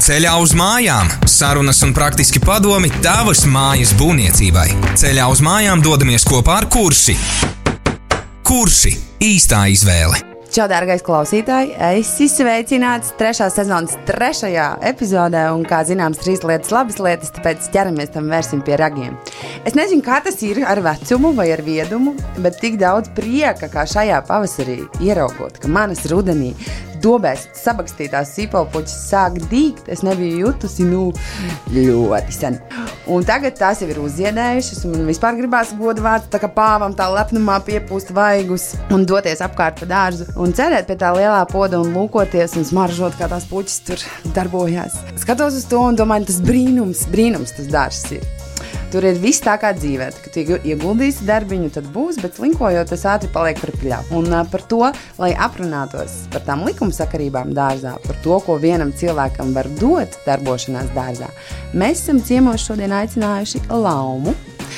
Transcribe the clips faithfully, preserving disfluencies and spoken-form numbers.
Ceļā uz mājām. Sarunas un praktiski padomi tavas mājas būvniecībai. Ceļā uz mājām dodamies kopā ar Kurši. Kurši – īstā izvēle. Čau, dārgais klausītāji! Esi sveicināts trešā sezonas trešajā epizodē un, kā zināms, trīs lietas labas lietas, tāpēc ķeramies tam vērsim pie ragiem. Es nezinu, kā tas ir ar vecumu vai ar viedumu, bet tik daudz prieka, kā šajā pavasarī ieraugot, ka manas rudenī dobēs sabakstītās sīpolpuķis sāk dīgt, es nebiju jutusi, nu, ļoti sen. Un tagad tās jau ir uzziedējušas, un vispār gribās godu vārds, tā kā pāvam tā lepnumā piepūst vaigus un doties apkārt pa dārzu un cerēt pie tā lielā poda un lūkoties un smaržot, kā tās puķis tur darbojās. Skatos uz to un domāju, tas brīnums, brīnums tas dārzs ir. Tur ir viss tā kā dzīvē, ka tu ieguldīsi darbiņu, tad būs, bet slinkojot, tas ātri paliek par pļāvu. Un uh, par to, lai aprunātos par tām likumsakarībām dārzā, par to, ko vienam cilvēkam var dot darbošanās dārzā, mēs esam ciemos šodien aicinājuši Laumu,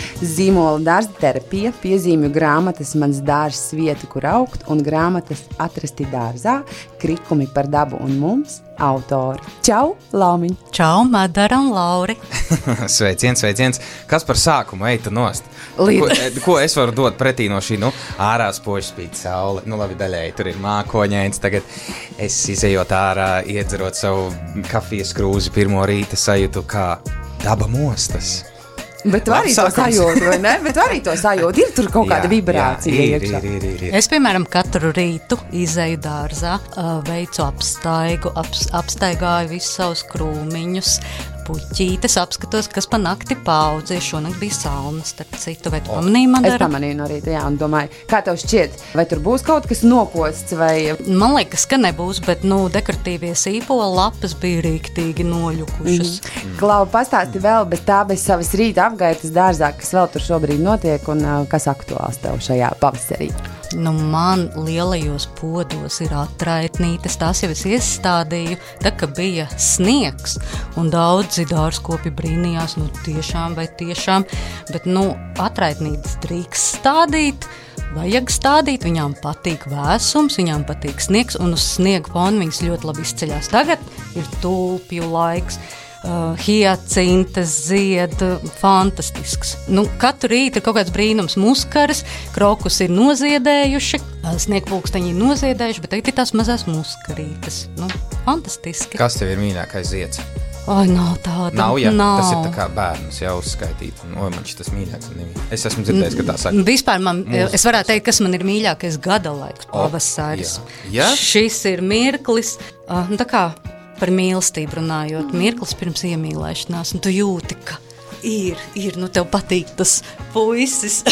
zīmola dārza terapija, piezīmju grāmatas Mans dārzs vieta, kur augt, un grāmatas Atrasti dārzā, krikumi par dabu un mums, autori. Čau, Laumiņ! Čau, Madara un Lauri! Sveiciens, sveiciens! Kas par sākumu eita nost? Ko, ko es varu dot pretī no šī, nu, ārā spoži spīd saule, nu labi daļēji, tur ir mākoņains, tagad es izejot ārā, iedzerot savu kafijas krūzi pirmo rīta sajūtu, kā daba mostas. Bet tu arī to sajūti, vai ne? Bet tu arī to sajūti. Ir tur kaut kāda jā, vibrācija jā, ir, iekšā. Ir, ir, ir, ir. Es, piemēram, katru rītu izeju dārzā, veicu apstaigu, ap, apstaigāju visus savus krūmiņus, puķītes, apskatos, kas pa nakti paudzē. Šonakt bija salna, starp citu, vai tu pamanīji, Madara? Es pamanīju no rīta, jā, un domāju, kā tev šķiet, vai tur būs kaut kas nokosts, vai... Man liekas, ka nebūs, bet, nu, dekoratīvie sīpola lapas bija rīktīgi noļukušas. Mm. Klau, pastāsti vēl, bez tā, bez savas rīta apgaitas dārzā, kas vēl tur šobrīd notiek, un uh, kas aktuāls tev šajā pavasarī? Nu, man lielajos podos ir atraitnītes, tās jau es iestādīju, tā ka bija sniegs, un daudzi dārzkopi brīnījās, nu tiešām vai tiešām, bet, nu, atraitnītes drīkst stādīt, vajag stādīt, viņām patīk vēsums, viņām patīk sniegs, un uz sniega fona viņas ļoti labi izceļās. Tagad ir tulpju laiks, Uh, hiacintas zied, fantastisks. Nu, katru rītu ir kaut kāds brīnums, muskaras, krokus ir noziedējuši, sniegpulksteņi ir noziedējuši, bet tagad ir tās mazās muskarītes. Nu, fantastiski. Kas tev ir mīļākais zieds? Ai, nav tāda. Nav, ja? Nav. Tas ir tā kā bērnus jau uzskaitīt. Oi, man šitas mīļāks. Es esmu dzirdējis, ka tā saka. Vispār man, Mūzis. Es varētu teikt, kas man ir mīļākais gada laiks, pavasaris. Oh, jā. Ja? Šis ir mirklis, uh, nu tā kā par mīlestību runājot, mirklis pirms iemīlēšanās, un tu jūti, ka ir, ir, nu tev patīk tas puisis.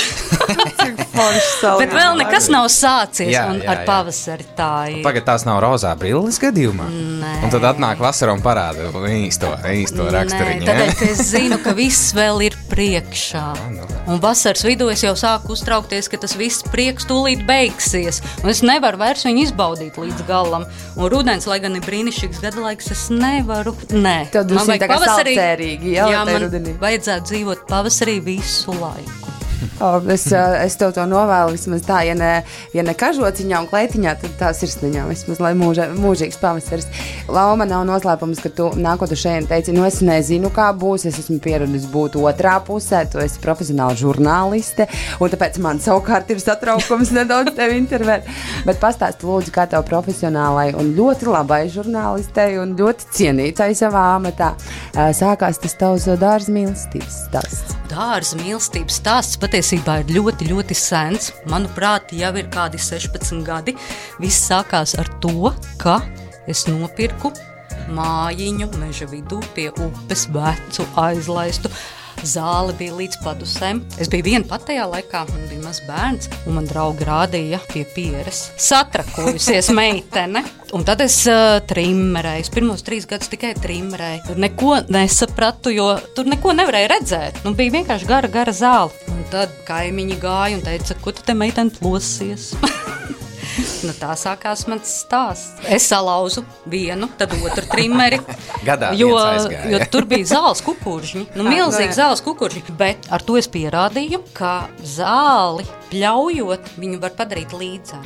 Bet vēl nekas nav sācies, jā, un jā, ar pavasari tā ir. Pagad, tās nav rozā brilles gadījumā? Nē. Un tad atnāk vasara un parāda īsto, īsto raksturiņu. Nē, tādēļ, ka es zinu, ka viss vēl ir priekšā. Un vasaras vidū es jau sāku uztraukties, ka tas viss prieks tūlīt beigsies. Un es nevaru vairs viņu izbaudīt līdz galam. Un rudens, lai gan ir brīnišķīgs gadalaiks, es nevaru. Nē. Tad man vajag pavasarī, salcērīgi, jā, jā, man rudenī. Vajadzētu dzīvot pavasarī visu laiku. Oh, es, es tev to novēlu vismaz tā, ja ne, ja ne kažociņā un kleitiņā, tad tā sirsniņā vismaz, lai mūža, mūžīgs pavasaris. Lauma, nav noslēpums, ka tu nākot uz šeit teici, nu es nezinu, kā būs, es esmu pieradis būt otrā pusē, tu esi profesionāla žurnāliste, un tāpēc man savukārt ir satraukums nedaudz tevi intervēt. Bet pastāsti lūdzu, kā tev profesionālai un ļoti labai žurnālistei un ļoti cienītai savā amatā sākās tas tavs dārza mīlestības stāsts. Dārza mīlestības stāsts patiesībā ir ļoti, ļoti sens. Manuprāt, jau ir kādi sešpadsmit gadi. Viss sākās ar to, ka es nopirku mājiņu meža vidū pie upes, vecu, aizlaistu. Zāle bija līdz padusēm. Es biju viena pat tajā laikā, man bija maz bērns, un man draugi rādīja pie pieres. Satrakojusies meitene. Un tad es uh, trimmerēju. Pirmos trīs gadus tikai trimmerēju. Neko nesapratu, jo tur neko nevarēja redzēt. Nu, bija vienkārši gara, gara zāle. Un tad kaimiņi gāja un teica, ko tu te meiteni plosies? Nu, tā sākās mans stāsts. Es salauzu vienu, tad otru trimmeri. Gadā jo, viens aizgāja. Jo tur bija zāles kukurģi. Nu, milzīgi zāles kukurģi. Bet ar to es pierādīju, ka zāli pļaujot, viņu var padarīt līdzenu.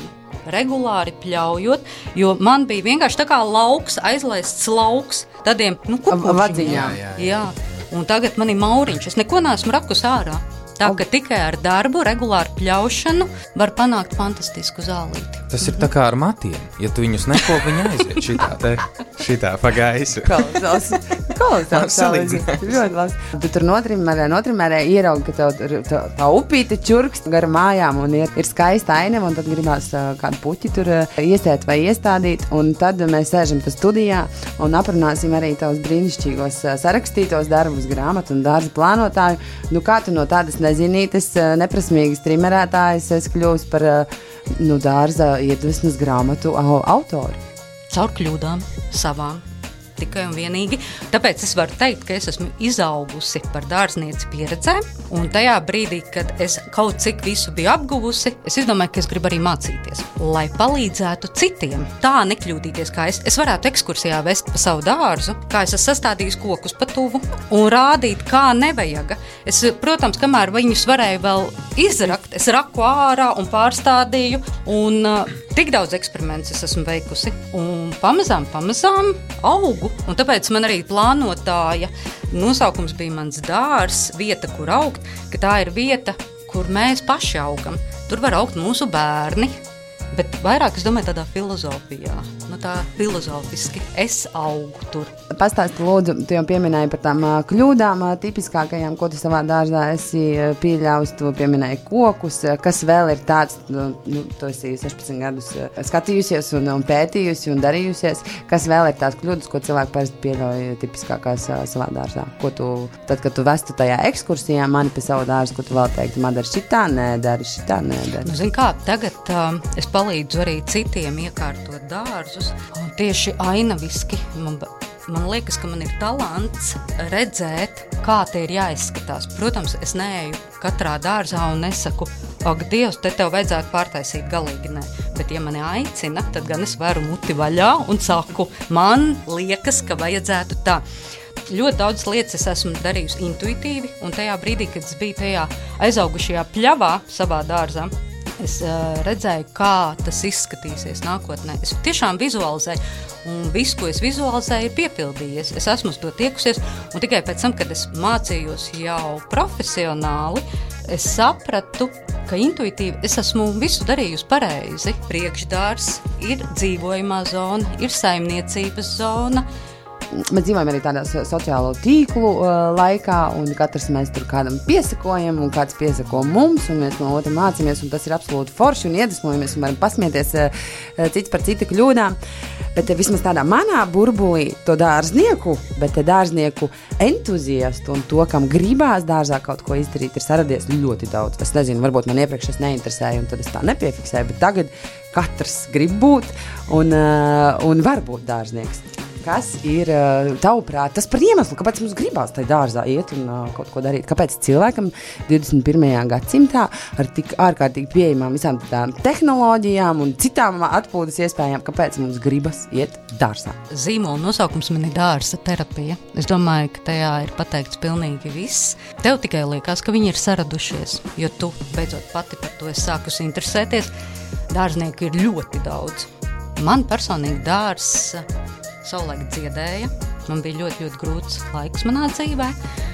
regulāri pļaujot, jo man bija vienkārši tā kā lauks, aizlaists lauks, tādiem, nu, kukušiņiem. Jā, jā, jā. Un tagad man ir mauriņš, es neko neesmu rakus ārā. Tā, ka tikai ar darbu, regulāru pļaušanu var panākt fantastisku zālīti. Tas ir tā kā ar matiem. Ja tu viņus neko, viņi aiziet šitā te, šitā pa gaisu. Kolosāls. Kolosāls. Ļoti labs. Tu tur notrimērē, notrimērē ieraugi, ka tev tā, tā upīte čurkst gar mājām un ir, ir skaista ainava, un tad gribās uh, kādu puķi tur uh, iesēt vai iestādīt, un tad mēs sēžam te studijā un aprunāsim arī tavus brīnišķīgos uh, sarakstītos darbus, grāmatu un dārza plānotāju. Nu, kā tu no tādas nezinītas, uh, neprasmīgas trimerētājas esi kļūst par uh, nu, dārza iedvesmas grāmatu autori? Caur kļūdām savām. Tikai un vienīgi. Tāpēc es varu teikt, ka es esmu izaugusi par dārznieci pieredzēm, un tajā brīdī, kad es kaut cik visu biju apguvusi, es izdomāju, ka es gribu arī mācīties, lai palīdzētu citiem. Tā nekļūdīties, kā es. Es varētu ekskursijā vest pa savu dārzu, kā es esmu sastādījis kokus pa tuvu un rādīt, kā nevajaga. Es, protams, kamēr viņus varēju vēl izrakt, es raku ārā un pārstādīju, un uh, tik daudz eksperimentus es esmu veikusi, un pamazām, pamazām augu. Un tāpēc man arī plānotāja nosaukums bija mans dārs, vieta, kur augt, ka tā ir vieta, kur mēs paši augam. Tur var augt mūsu bērni, bet vairāk, es domāju, tādā filozofijā. Nu tā filozofiski. Es augu tur. Pastāsti lūdzu, tu jau pieminēji par tām uh, kļūdām uh, tipiskākajām, ko tu savā dārzā esi uh, pieļaus, tu pieminēji kokus, uh, kas vēl ir tāds, nu, nu tu esi sešpadsmit gadus uh, skatījusies un, un pētījusi un darījusies, kas vēl ir tās kļūdas, ko cilvēki parasti pieļauj tipiskākās uh, savā dārzā? Ko tu, tad, kad tu vestu tajā ekskursijā mani pie savu dārzu, ko tu vēl teiktu, man dari šitā, nē, dari šitā, nē, dari. Nu, zin kā, tagad uh, es palīdzu arī citiem iekārtot dārzus, un tieši ainaviski man Man liekas, ka man ir talants redzēt, kā te ir jāizskatās. Protams, es neeju katrā dārzā un nesaku, ak, Dievs, te tev vajadzētu pārtaisīt galīgi, nē. Bet, ja mani aicina, tad gan es varu muti vaļā un saku, man liekas, ka vajadzētu tā. Ļoti daudz lietas es esmu darījusi intuitīvi, un tajā brīdī, kad es biju tajā aizaugušajā pļavā savā dārzā, es uh, redzēju, kā tas izskatīsies nākotnē. Es tiešām vizualizēju, un viss, ko es vizualizēju, ir piepildījies. Es esmu uz to tiekusies, un tikai pēc tam, kad es mācījos jau profesionāli, es sapratu, ka intuitīvi es esmu visu darījusi pareizi. Priekšdārs ir dzīvojamā zona, ir saimniecības zona. Mēs dzīvojam arī tādā sociālo tīklu uh, laikā, un katrs mēs tur kādam piesakojam, un kāds piesako mums, un mēs no otra mācāmies, un tas ir absolūti forši un iedvesmojamies, un varam pasmieties uh, cits par cita kļūdām. Bet uh, vismaz tādā manā burbulī to dārznieku, bet uh, dārznieku entuziastu un to, kam gribās dārzā kaut ko izdarīt, ir saradies ļoti daudz. Es nezinu, varbūt man iepriekš es neinteresēju, un tad es tā nepiefiksēju, bet tagad katrs grib būt un, uh, un var būt dārznieks. Kas ir, tavuprāt, tas par iemeslu, kāpēc mums gribās tai dārzā iet un uh, kaut ko darīt? Kāpēc cilvēkam divdesmit pirmajā gadsimtā ar tik ārkārtīgi pieejamām visām tādām tehnoloģijām un citām atpūtas iespējām, kāpēc mums gribas iet dārzā? Zīmola nosaukums man ir dārza terapija. Es domāju, ka tajā ir pateikts pilnīgi viss. Tev tikai liekas, ka viņi ir saradušies, jo tu beidzot pati par to esi sākusi interesēties. Dārznieku ir ļoti daudz. Man personīgi dārzs savulaik dziedēja. Man bija ļoti, ļoti grūts laiks manā dzīvē,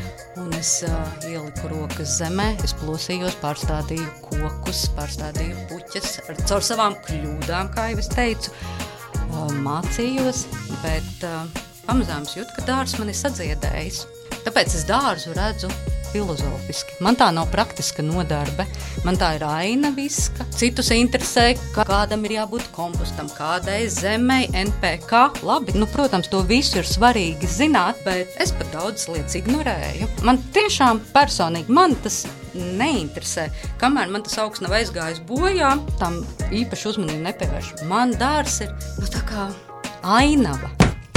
un es uh, ieliku rokas zemē, es plosījos, pārstādīju kokus, pārstādīju puķes, ar, caur savām kļūdām, kā jau es teicu, uh, mācījos, bet uh, pamazām es jūtu, ka dārzs man ir sadziedējis. Tāpēc es dārzu redzu filozofiski. Man tā nav praktiska nodarbe, man tā ir ainaviska. Citus interesē, ka kādam ir jābūt kompostam, kādai zemei, N P K. Labi, nu, protams, to visu ir svarīgi zināt, bet es pat daudz lietas ignorēju. Man tiešām personīgi, man tas neinteresē. Kamēr man tas augs nav aizgājis bojā, tam īpaši uzmanību nepievērš. Man dārs ir, nu, tā kā ainava.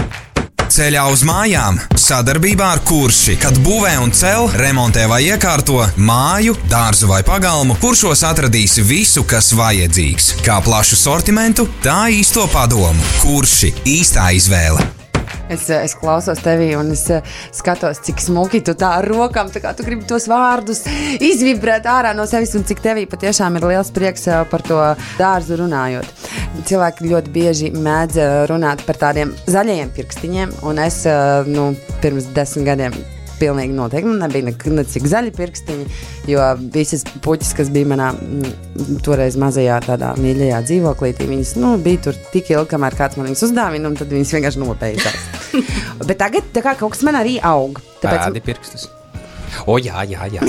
Ceļā uz mājām sadarbībā ar Kurši, kad būvē un cel, remontē vai iekārto māju, dārzu vai pagalmu, Kuršos atradīsi visu, kas vajadzīgs. Kā plašu sortimentu, tā īsto padomu. Kurši – īstā izvēle. Es, es klausos tevī un es skatos, cik smuki tu tā ar rokām, tā kā tu gribi tos vārdus izvibrēt ārā no sevis un cik tevī patiešām ir liels prieks par to dārzu runājot. Cilvēki ļoti bieži mēdz runāt par tādiem zaļajiem pirkstiņiem un es, nu, pirms desmit gadiem pilnīgi noteikti. Man nebija necik zaļi pirkstiņi, jo visas puķis, kas bija manā m, toreiz mazajā tādā mīļajā dzīvoklītī, viņas, nu, bija tur tik ilgi, kamēr kāds man viņas uzdāvina, un tad viņas vienkārši nopeidzās. Bet tagad tā kā kaut kas man arī aug. Tāpēc... Pēdi pirkstus. O, jā, jā, jā.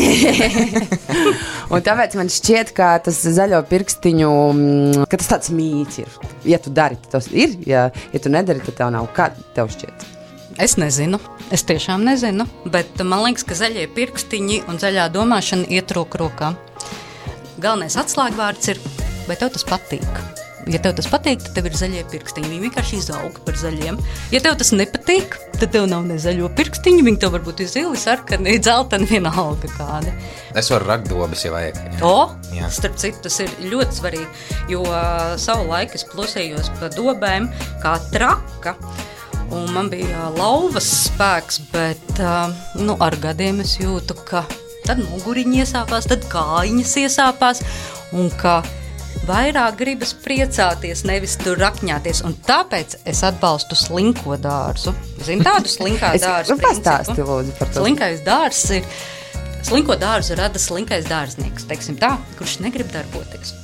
Un tāpēc man šķiet, ka tas zaļo pirkstiņu, ka tas tāds mīts ir. Ja tu dari, tas ir. Ja, ja tu nedari, tad tev nav. Kā tev šķiet? Es nezinu, es tiešām nezinu, bet man liekas, ka zaļie pirkstiņi un zaļā domāšana iet roku rokā. Galvenais atslēgvārds ir, vai tev tas patīk. Ja tev tas patīk, tad tev ir zaļie pirkstiņi, viņi vienkārši izaug par zaļiem. Ja tev tas nepatīk, tad tev nav ne zaļo pirkstiņu, viņi tev varbūt ir zili, sarkani, dzelteni, vienalga kādi. Es varu rakt dobas, ja vajag. O, Jā. Starp citu, tas ir ļoti svarīgi, jo uh, savu laiku es plusējos pa dobēm kā traka, un man bija lauvas spēks, bet uh, nu, ar gadiem es jūtu, ka tad muguriņi iesāpās, tad kājiņas iesāpās, un ka vairāk gribas priecāties, nevis tur rakņāties, un tāpēc es atbalstu slinko dārzu. Zini tādu slinkā dārzu principu? Pastāsti, lūdzu, par to. Slinkais dārzs ir, slinko dārzu rada slinkais dārznieks, teiksim tā, kurš negrib darboties.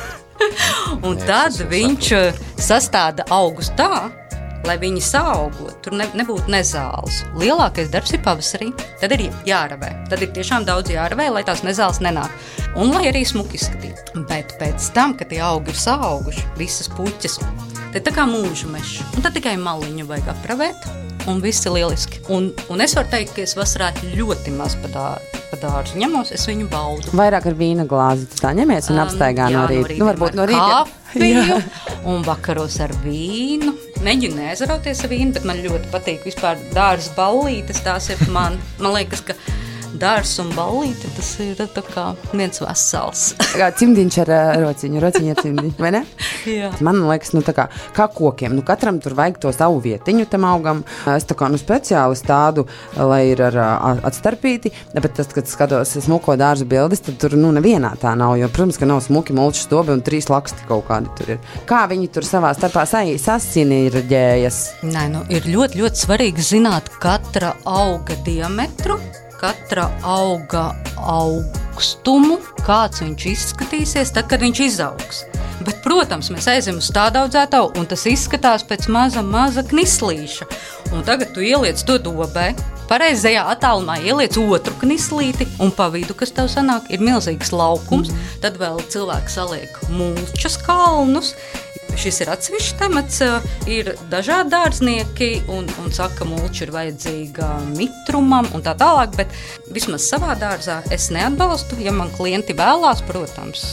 Un Nē, tad es viņš sastāda augus tā, lai viņi saaugot, tur ne, nebūtu nezāles. Lielākais darbs ir pavasarī, tad ir jāravē. Tad ir tiešām daudz jāravē, lai tās nezāles nenāk. Un lai arī smuki izskatītu. Bet pēc tam, kad tie augi ir saauguši, visas puķes, tad tā kā mūžu mežs. Un tad tikai maliņu vajag apravēt, un viss ir lieliski. Un, un es varu teikt, ka es vasarā ļoti maz pa dārzu, pa dārzu ņemos, es viņu baudu. Vairāk ar vīna glāzi tu tā ņemies un apstaigā um, jā, no rīta. Nu, varbūt no rīta. Kafiju un vakaros ar vīnu. Mēģinu neaizrauties ar vīnu, bet man ļoti patīk vispār dārza ballītes, tās ir man, man liekas, ka dārs un ballīte, tas ir tā kā viens vesels. Kā cimdiņš ar uh, rociņu, rociņu ar cimdiņu, vai ne? Jā. Man liekas, nu tā kā, kā kokiem, nu katram tur vajag to savu vietiņu tam augam. Es tā kā, nu speciāli stādu, lai ir ar uh, atstarpīti, bet tas, kad skatos smuko dārzu bildes, tad tur, nu, nevienā tā nav, jo, protams, ka nav smuki mulču stobi un trīs laksti kaut kādi tur ir. Kā viņi tur savā starpā sasinirģējas? Nē, nu, ir ļoti, ļoti svarīgi zināt katra auga diametru, katra auga augstumu, kāds viņš izskatīsies, tad, kad viņš izaugs. Bet, protams, mēs aizem uz tādu audzētavu, un tas izskatās pēc maza, maza knislīša. Un tagad tu ieliec to dobē, pareizajā attālumā ieliec otru knislīti, un pa vidu, kas tev sanāk, ir milzīgs laukums, tad vēl cilvēki saliek mulčas kalnus. Šis ir atsevišķs temats, ir dažādi dārznieki un, un saka, ka mulča ir vajadzīga mitrumam un tā tālāk, bet vismaz savā dārzā es neatbalstu, ja man klienti vēlās, protams,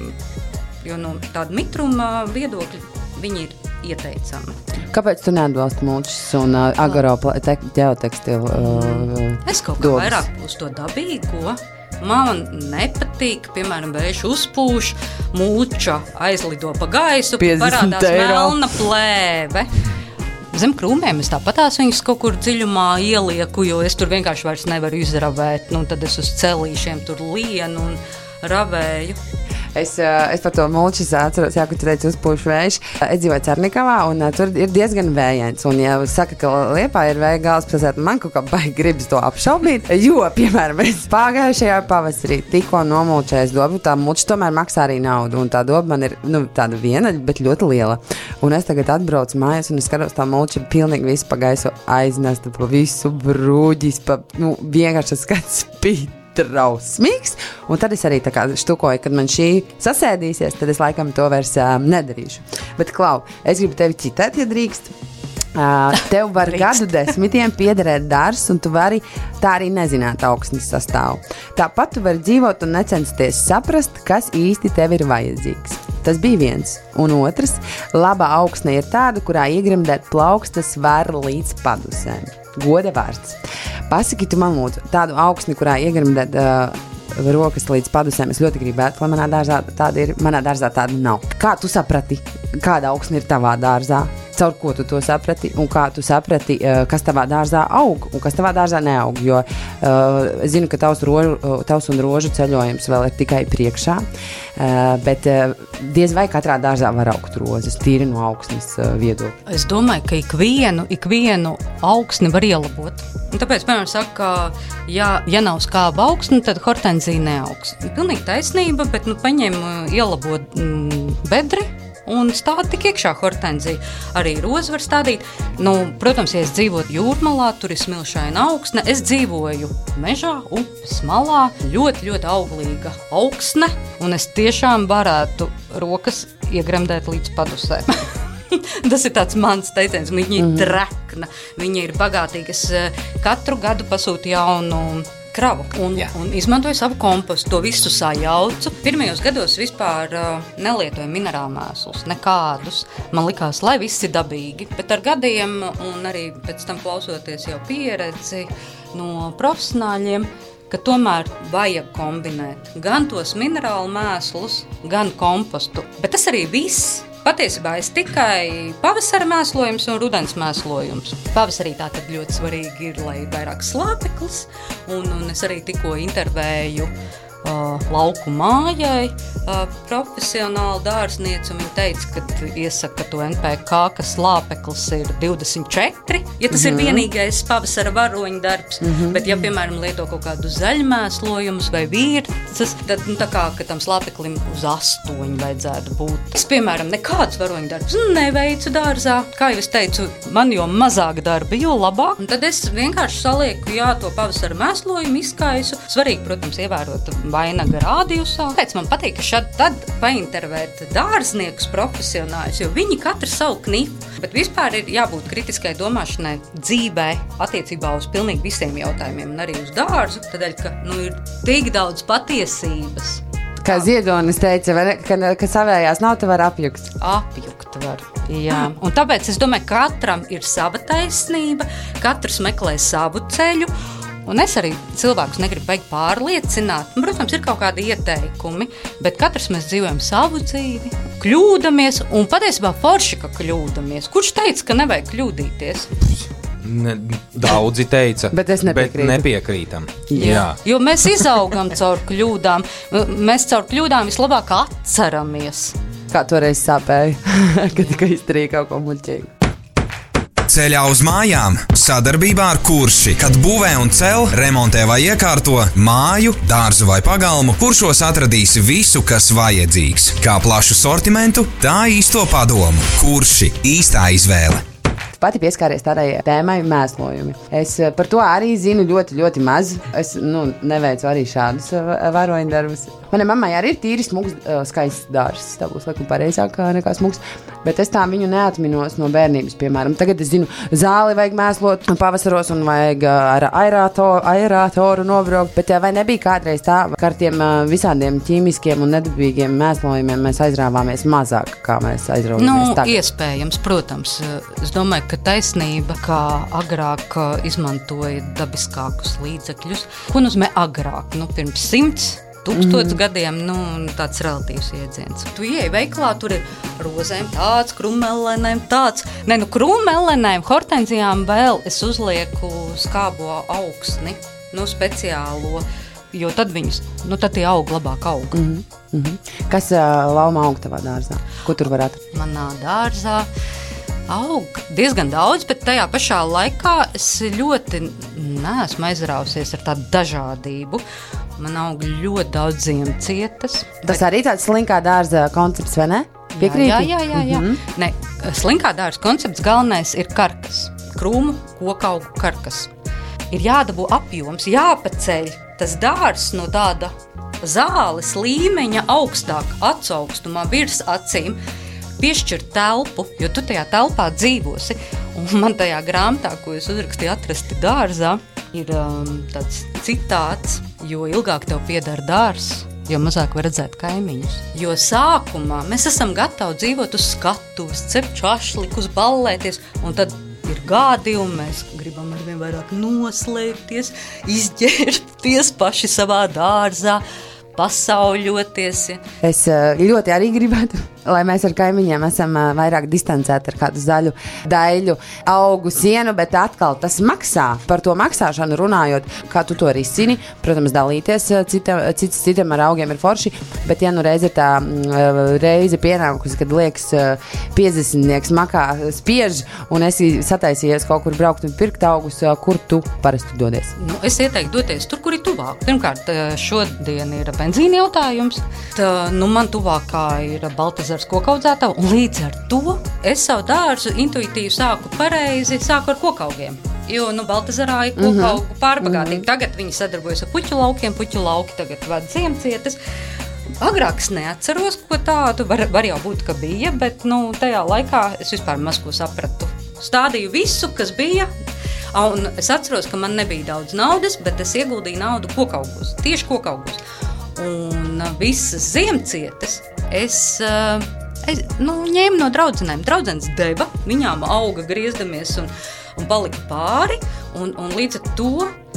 jo no tāda mitruma viedokļa viņi ir ieteicami. Kāpēc tu neatbalsti mulčas un uh, agro ģeotekstilu uh, Es kaut kā dobas? vairāk uz to dabīgo. Man nepatīk, piemēram, vējš uzpūš, mulča aizlido pa gaisu, parādās melna plēve. Zem krūmiem es tāpatās viņus kaut kur dziļumā ielieku, jo es tur vienkārši vairs nevaru izravēt. Nu, tad es uz celīšiem tur lienu un ravēju. Es, es par to mulčas atceros, jā, ka tu teici uzpūš vējš. Es dzīvoju Cernikavā, un uh, tur ir diezgan vējains. Un, ja saka, ka Liepā ir vēja galvaspilsēta, man kaut kā baigi gribas to apšaubīt. Jo, piemēram, es pagājušajā pavasarī tikko nomulčēju dobu, tā mulča tomēr maksā arī naudu. Un tā doba man ir, nu, tāda viena, bet ļoti liela. Un es tagad atbraucu mājās, un es skatos, tā mulča pilnīgi visu pa gaisu aiznesta, pa visu brūģis, pa, nu, vienkārši skats spīt. Trausmīgs, un tad es arī tā kā štukoju, kad man šī sasēdīsies, tad es laikam to vairs um, nedarīšu. Bet, Klau, es gribu tevi citēt, ja drīkst. Uh, tev var gadu desmitiem piederēt dārzs, un tu vari tā arī nezināt augsnes sastāvu. Tāpat tu vari dzīvot un necensties saprast, kas īsti tev ir vajadzīgs. Tas bija viens. Un otrs, laba augsne ir tāda, kurā iegrimdēt plaukstas var līdz padusēm. Goda vārds. Pasaki tu man lūdzu, tādu augsni, kurā iegrimdēt uh, rokas līdz padusēm, es ļoti gribētu, lai manā dārzā tāda ir, manā dārzā tāda nav. Kā tu saprati, kāda augsne ir tavā dārzā? caur ko tu to saprati un kā tu saprati, kas tavā dārzā aug un kas tavā dārzā neaug, jo uh, es zinu, ka tavs, rožu, tavs un rožu ceļojums vēl ir tikai priekšā, uh, bet uh, diez vai katrā dārzā var augt rozes, tīri no augsnes uh, viedokļa. Es domāju, ka ikvienu, ikvienu augsni var ielabot. Un tāpēc, piemēram, saka, ka ja, ja nav skāba augsne, tad hortenzija neaugs. Pilnīgi taisnība, bet nu, paņem ielabot mm, bedri un stāda tik iekšā hortenzija. Arī rozi var stādīt. Nu, protams, ja es dzīvotu jūrmalā, tur ir smilšaina augsne. Es dzīvoju mežā, upes malā, ļoti, ļoti auglīga augsne, un es tiešām varētu rokas iegremdēt līdz padusēm. Tas ir tāds mans teiciens, viņa ir trekna, viņa ir bagātīga. Es katru gadu pasūtu jaunu kravu un, un izmantoju savu kompostu, to visu sajaucu. Pirmajos gados vispār uh, nelietoju minerālmēslus, nekādus. Man likās, lai viss ir dabīgi, bet ar gadiem un arī pēc tam klausoties jau pieredzi no profesionāļiem, ka tomēr vajag kombinēt gan tos minerālmēslus, gan kompostu. Bet tas arī viss. Patiesībā es tikai pavasara mēslojums un rudens mēslojums. Pavasarī tātad ļoti svarīgi ir, lai ir vairāk slāpeklis, un, un es arī tikko intervēju uh, lauku mājai uh, profesionāli dārznieci, un viņa teica, ka iesaka to N P K, ka slāpeklis ir divdesmit četri, ja tas mm-hmm. ir vienīgais pavasara varoņu darbs, mm-hmm. bet ja, piemēram, lieto kaut kādu zaļmēslojumus vai vīrces, tad nu, tā kā, ka tam slāpeklim uz astoņi vajadzētu būt. Es, piemēram, nekādus varoņu darbus neveicu dārzā. Kā jau es teicu, man jo mazāk darba, jo labāk. Un tad es vienkārši salieku, jā, to pavasara mēslojumu izkaisu. Svarīgi, protams, ievērot vainaga rādījusā. Pēc man patīk, ka šad tad paintervēt dārzniekus profesionāļus, jo viņi katru savu knifu. Bet vispār ir jābūt kritiskai domāšanai dzīvē attiecībā uz pilnīgi visiem jautājumiem un arī uz dārzu, tādēļ, ka nu, ir tik daudz patiesības. Kā Ziedonis teica, vai ne, ka, ka savējās nav, te var apjukt. Apjukt var, jā. Un tāpēc es domāju, katram ir sava taisnība, katrs meklē savu ceļu. Un es arī cilvēkus negribu baigi pārliecināt. Protams, ir kaut kādi ieteikumi, bet katrs mēs dzīvojam savu dzīvi, kļūdamies, un patiesībā forši, ka kļūdamies. Kurš teica, ka nevajag kļūdīties? Ne, daudzi teica, bet, bet nepiekrītam. Jā. Jā. Jo mēs izaugam caur kļūdām. Mēs caur kļūdām vislabāk atceramies. Kā toreiz sāpēja, kad tikai izdarīja kaut ko muļķīgu. Ceļā uz mājām sadarbībā ar Kurši, kad būvē un cel, remontē vai iekārto māju, dārzu vai pagalmu, kuršos atradīsi visu, kas vajadzīgs. Kā plašu sortimentu, tā īsto padomu. Kurši – īstā izvēle. Pati pieskāries tādai tēmai mēslojumi. Es par to arī zinu ļoti, ļoti maz. Es nu, neveicu arī šādus varoņu darbus. Manai mammai arī ir tīri smugs, skaists dārzs. Tā būs laikam pareizāk nekā smugs. Bet es tā viņu neatminos no bērnības, piemēram. Tagad es zinu, zāli vajag mēslot pavasaros un vajag ar aeratoru, aeratoru nobraukt. Bet vai nebija kādreiz tā, ka ar tiem visādiem ķīmiskiem un nedabīgiem mēslojumiem mēs aizrāvāmies mazāk, kā mēs aizrāvāmies nu, tagad? Iespējams, protams. Es domāju, ka taisnība, kā agrāk izmantoja dabiskākus līdzekļus. Ko nozīmē agrāk? Nu, pirms simts tūkstots mm. gadiem, nu, tāds relatīvs iedziens. Tu ieej veiklā, tur ir rozēm tāds, krummelenēm tāds. Ne, nu, krummelenēm, hortenzijām vēl es uzlieku skābo augsni, nu, speciālo, jo tad viņus, nu, tad tie aug labāk aug. Mm-hmm. Mm-hmm. Kas uh, lauma aug tavā dārzā? Ko tur var atrast? Manā dārzā aug diezgan daudz, bet tajā pašā laikā es ļoti neesmu aizrausies ar tādu dažādību. Man aug ļoti daudz ziemcietas. Tas bet... arī tāds slinkā dārza koncepts, vai ne? Piekrīti? Jā, jā, jā, jā. Mm-hmm. Ne, slinkā dārza koncepts galvenais ir karkas. Krūmu, kokaugu karkas. Ir jādabū apjoms, jāpaceļ tas dārzs no tāda zāles līmeņa augstāk, acu augstumā, virs acīm. Piešķirt telpu, jo tu tajā telpā dzīvosi. Un man tajā grāmatā, ko es uzrakstīju atrasti dārzā, ir um, tāds citāts, jo ilgāk tev pieder dārzs, jo mazāk var redzēt kaimiņus. Jo sākumā mēs esam gatavi dzīvot uz skatuves, cept šašlikus, ballēties, un tad ir gadi, un mēs gribam arvien vairāk noslēpties, izģērbties paši savā dārzā, pasauļoties. Es ļoti arī gribētu lai mēs ar kaimiņiem esam uh, vairāk distancēti ar kādu zaļu daļu augu sienu, bet atkal tas maksā. Par to maksāšanu runājot, kā tu to risini, protams, dalīties uh, cita, cits citam ar augiem ir forši, bet ja nu reiz ir tā uh, reize pienākusi, kad liekas uh, piecdesmitnieks makā spiež un esi sataisījies kaut kur braukt un pirkt augus, uh, kur tu parasti dodies? Nu, es ieteiktu doties tur, kur ir tuvāk. Pirmkārt, šodien ir benzīna jautājums. Tā, nu, man tuvākā ir Baltazars kokaudzētava, un līdz ar to es savu dārzu intuitīvi sāku pareizi, sāku ar kokaugiem. Jo, nu, Baltazarā ir kokaugu mm-hmm. pārbagātība. Tagad viņi sadarbojas ar puķu laukiem, puķu lauki tagad ved ziemcietes. Agrāk es neatceros, ko tādu, var, var jau būt, ka bija, bet, nu, tajā laikā es vispār maz ko sapratu. Stādīju visu, kas bija. Un es atceros, ka man nebija daudz naudas, bet es ieguldīju naudu kokaugos, tieši kokaugos. Un visas ziemcietes es, es nu, ņēmu no draudzenēm. Draudzenes deva, viņām auga griezdamies un, un palika pāri. Un, un līdz ar to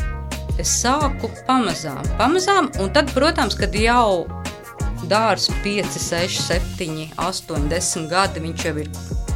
es sāku pamazām, pamazām. Un tad, protams, kad jau dārs pieci, seši, septiņi, astoņi, desmit gadi, viņš jau ir